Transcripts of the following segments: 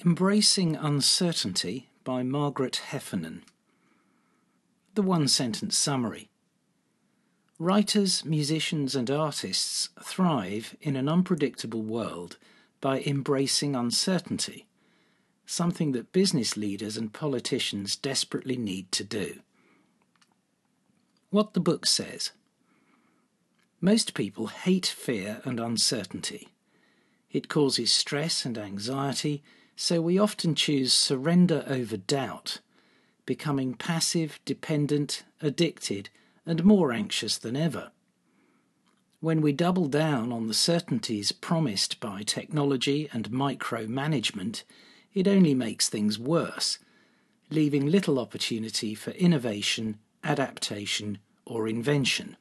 Embracing Uncertainty by Margaret Heffernan. The one-sentence summary. Writers, musicians and artists thrive in an unpredictable world by embracing uncertainty, something that business leaders and politicians desperately need to do. What the book says. Most people hate fear and uncertainty. It causes stress and anxiety, so we often choose surrender over doubt, becoming passive, dependent, addicted, and more anxious than ever. When we double down on the certainties promised by technology and micromanagement, it only makes things worse, leaving little opportunity for innovation, adaptation, or invention.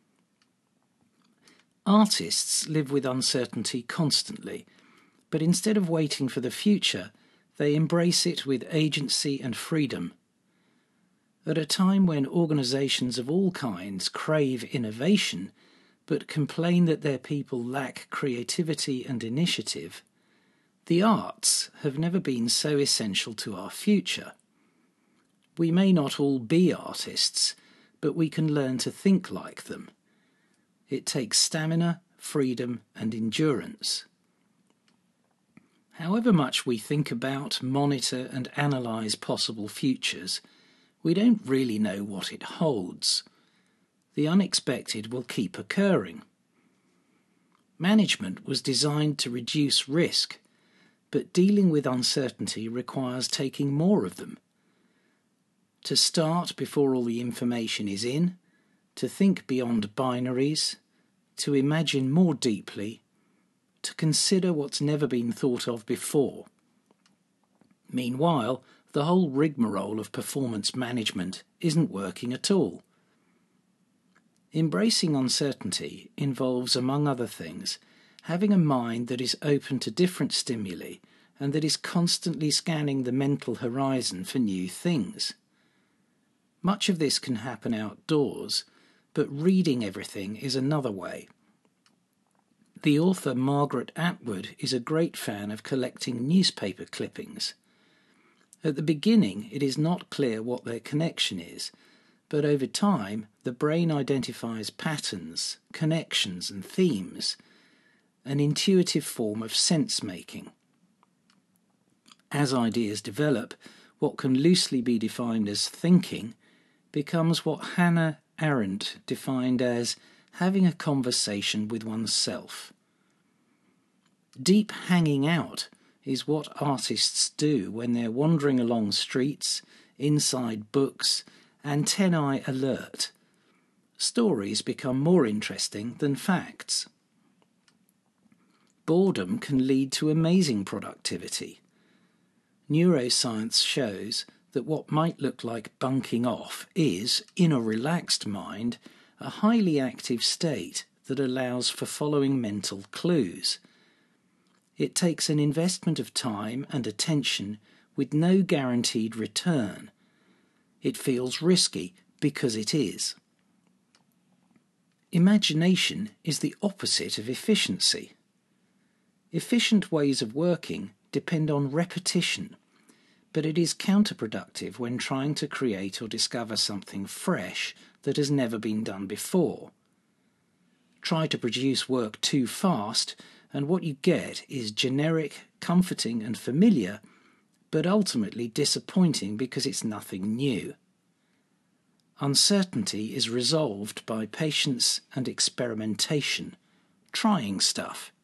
Artists live with uncertainty constantly, but instead of waiting for the future, they embrace it with agency and freedom. At a time when organisations of all kinds crave innovation, but complain that their people lack creativity and initiative, the arts have never been so essential to our future. We may not all be artists, but we can learn to think like them. It takes stamina, freedom, and endurance. However much we think about, monitor, and analyse possible futures, we don't really know what it holds. The unexpected will keep occurring. Management was designed to reduce risk, but dealing with uncertainty requires taking more of them. To start before all the information is in, to think beyond binaries, to imagine more deeply, to consider what's never been thought of before. Meanwhile, the whole rigmarole of performance management isn't working at all. Embracing uncertainty involves, among other things, having a mind that is open to different stimuli and that is constantly scanning the mental horizon for new things. Much of this can happen outdoors, but reading everything is another way. The author Margaret Atwood is a great fan of collecting newspaper clippings. At the beginning, it is not clear what their connection is, but over time, the brain identifies patterns, connections, and themes, an intuitive form of sense-making. As ideas develop, what can loosely be defined as thinking becomes what Hannah Arendt defined as having a conversation with oneself. Deep hanging out is what artists do when they're wandering along streets, inside books, antennae alert. Stories become more interesting than facts. Boredom can lead to amazing productivity. Neuroscience shows that what might look like bunking off is, in a relaxed mind, a highly active state that allows for following mental clues. It takes an investment of time and attention with no guaranteed return. It feels risky because it is. Imagination is the opposite of efficiency. Efficient ways of working depend on repetition, but it is counterproductive when trying to create or discover something fresh that has never been done before. Try to produce work too fast, and what you get is generic, comforting and familiar, but ultimately disappointing because it's nothing new. Uncertainty is resolved by patience and experimentation, trying stuff,